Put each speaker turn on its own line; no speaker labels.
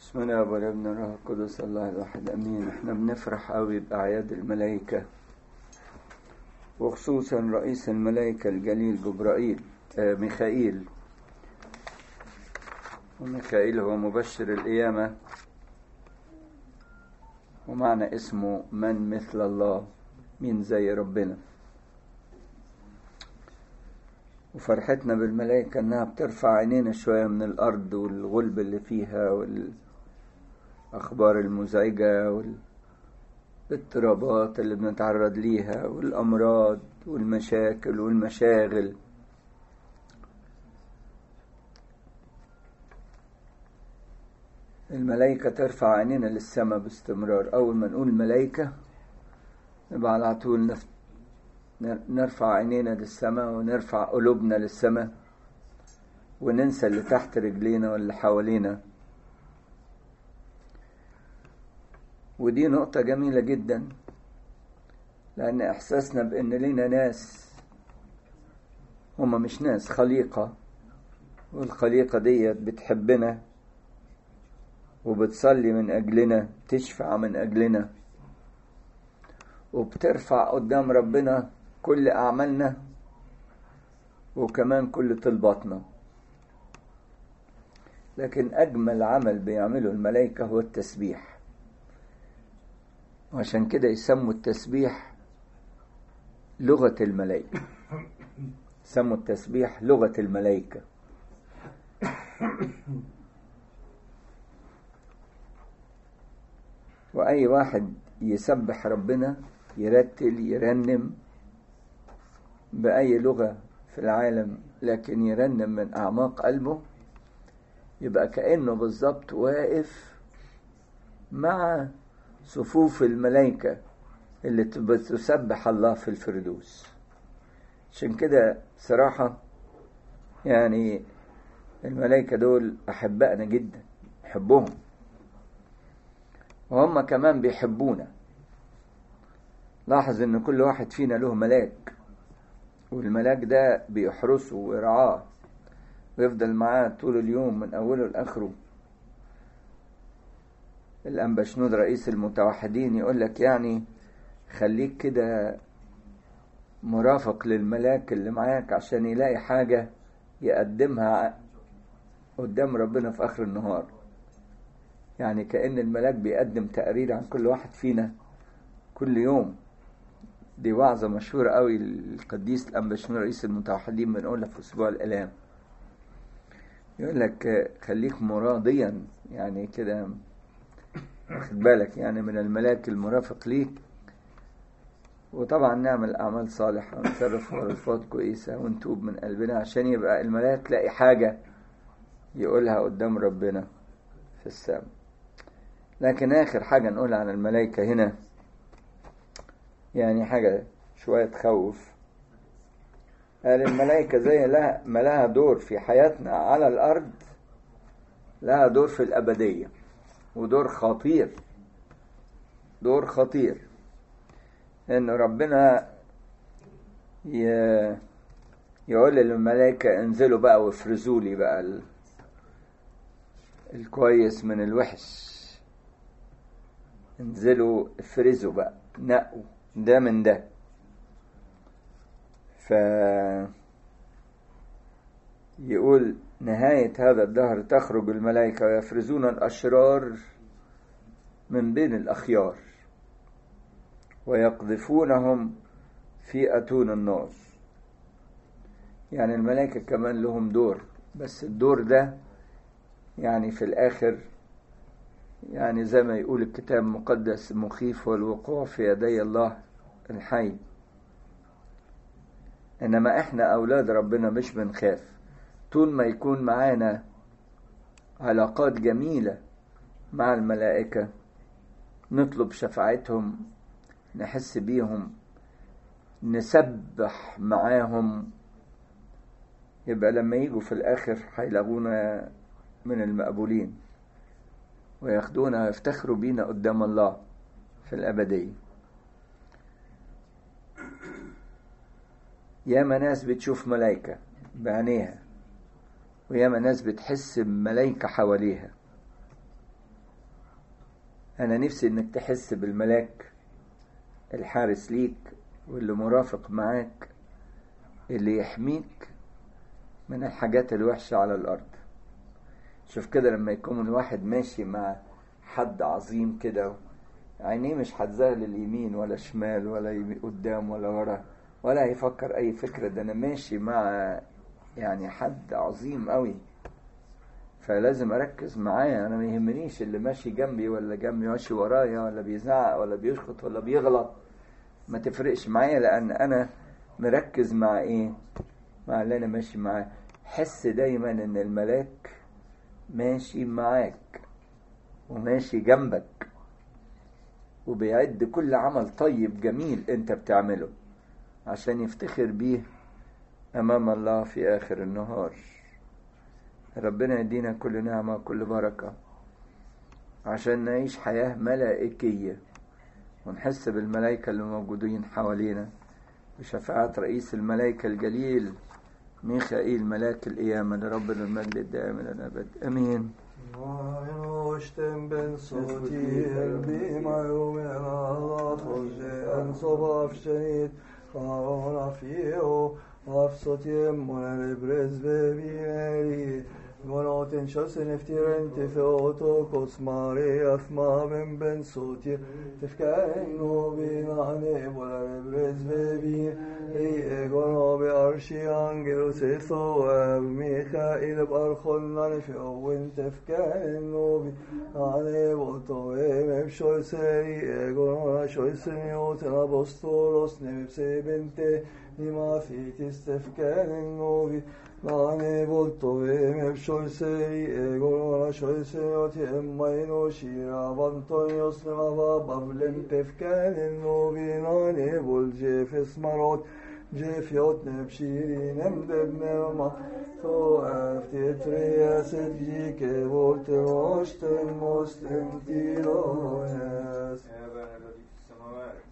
بسم الله والابن والروح القدس الله الواحد امين. احنا بنفرح قوي باعياد الملائكه، وخصوصا رئيس الملائكه الجليل جبرائيل ميخائيل. وميخائيل هو مبشر القيامه، ومعنى اسمه من مثل الله، مين زي ربنا. وفرحتنا بالملائكه انها بترفع عينينا شويه من الارض والغلب اللي فيها والأخبار المزعجة والاضطرابات اللي بنتعرض ليها والأمراض والمشاكل والمشاغل. الملائكة ترفع عينينا للسماء باستمرار. أول ما نقول ملائكة نبقى على طول نرفع عينينا للسماء ونرفع قلوبنا للسماء وننسى اللي تحت رجلينا واللي حوالينا. ودي نقطة جميلة جدا، لأن إحساسنا بأن لنا ناس هما مش ناس، خليقة، والخليقة دي بتحبنا وبتصلي من أجلنا، تشفع من أجلنا، وبترفع قدام ربنا كل أعمالنا وكمان كل طلباتنا. لكن أجمل عمل بيعمله الملائكة هو التسبيح، وعشان كده يسموا التسبيح لغة الملائكة، يسموا التسبيح لغة الملائكة. وأي واحد يسبح ربنا، يرتل يرنم بأي لغة في العالم، لكن يرنم من أعماق قلبه، يبقى كأنه بالضبط واقف مع صفوف الملائكة اللي بتسبح الله في الفردوس. عشان كده صراحة يعني الملائكة دول أحبائنا جدا، نحبهم وهم كمان بيحبونا. لاحظ ان كل واحد فينا له ملاك، والملاك ده بيحرسه ويرعاه ويفضل معاه طول اليوم من أوله لآخره. الأنبا شنود رئيس المتوحدين يقول لك يعني خليك كده مرافق للملاك اللي معاك عشان يلاقي حاجة يقدمها قدام ربنا في آخر النهار. يعني كأن الملاك بيقدم تقرير عن كل واحد فينا كل يوم. دي وعظة مشهورة قوي القديس الأنبا شنود رئيس المتوحدين بنقولها في أسبوع الآلام. يقول لك خليك مراضيا، يعني كده واخد بالك يعني من الملاك المرافق ليك. وطبعا نعمل أعمال صالحة ونتصرف تصرفات كويسة ونتوب من قلبنا عشان يبقى الملاك لاقي حاجة يقولها قدام ربنا في السماء. لكن آخر حاجة نقولها عن الملائكة هنا يعني حاجة شوية تخوف. قال الملائكة زي ما لها دور في حياتنا على الأرض، لها دور في الأبدية، ودور خطير، دور خطير. إن ربنا يقول للملائكة انزلوا بقى وافرزوا لي بقى الكويس من الوحش، انزلوا افرزوا بقى، نقوا ده من ده. يقول نهاية هذا الدهر تخرج الملائكة ويفرزون الأشرار من بين الأخيار ويقذفونهم في أتون النار. يعني الملائكة كمان لهم دور، بس الدور ده يعني في الآخر يعني زي ما يقول الكتاب المقدس مخيف والوقوع في يدي الله الحي. إنما إحنا أولاد ربنا مش بنخاف طول ما يكون معانا علاقات جميلة مع الملائكة، نطلب شفاعتهم، نحس بيهم، نسبح معاهم. يبقى لما يجوا في الآخر هيلاقونا من المقبولين وياخدونا ويفتخروا بينا قدام الله في الأبدية. ياما ناس بتشوف ملائكة بعينيها، وياما ناس بتحس بملائكة حواليها، أنا نفسي إنك تحس بالملاك الحارس ليك واللي مرافق معاك، اللي يحميك من الحاجات الوحشة على الأرض. شوف كده لما يكون الواحد ماشي مع حد عظيم كده، عينيه مش هتزغل اليمين ولا شمال ولا قدام ولا ورا، ولا هيفكر أي فكرة، ده أنا ماشي مع يعني حد عظيم قوي، فلازم أركز معاه. أنا ما يهمنيش اللي ماشي جنبي ولا جنبي ماشي ورايا ولا بيزعق ولا بيشخط ولا بيغلط، ما تفرقش معايا، لأن أنا مركز مع إيه؟ مع اللي أنا ماشي معاه. حس دايما إن الملاك ماشي معاك وماشي جنبك وبيعد كل عمل طيب جميل أنت بتعمله عشان يفتخر بيه أمام الله في آخر النهار. ربنا يدينا كل نعمة وكل بركة عشان نعيش حياة ملائكية ونحس بالملائكة اللي موجودين حوالينا بشفاعة رئيس الملائكة الجليل ميخائيل ملاك القيامة، لربنا المجد الدائم إلى الأبد، آمين.
Monoten sjösen efter inte Theotokos Maria fmamen ben sotir tefkaren novinane volare brezvevi egonobe arshi angelos ethoab Michael barchonan feowen tefkaren novinane voltoem shoyseri egonona shoyseniot apostolos nevsebente nimafitis tefkaren novi Nane volto em shoysei egora shoysei oti emmaino shira vantonios nava bablem tefkanen novinane vol jefes marot jefiot nepshirin emdebnerma to aftetrias edike volte osten most entiroes